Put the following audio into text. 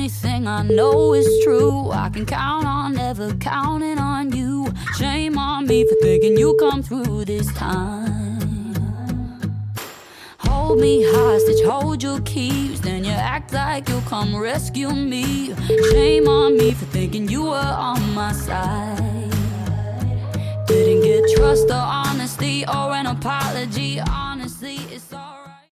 only thing I know is true. I can count on never counting on you. Shame on me for thinking you come through this time. Hold me hostage, hold your keys, then you act like you'll come rescue me. Shame on me for thinking you were on my side. Didn't get trust or honesty or an apology.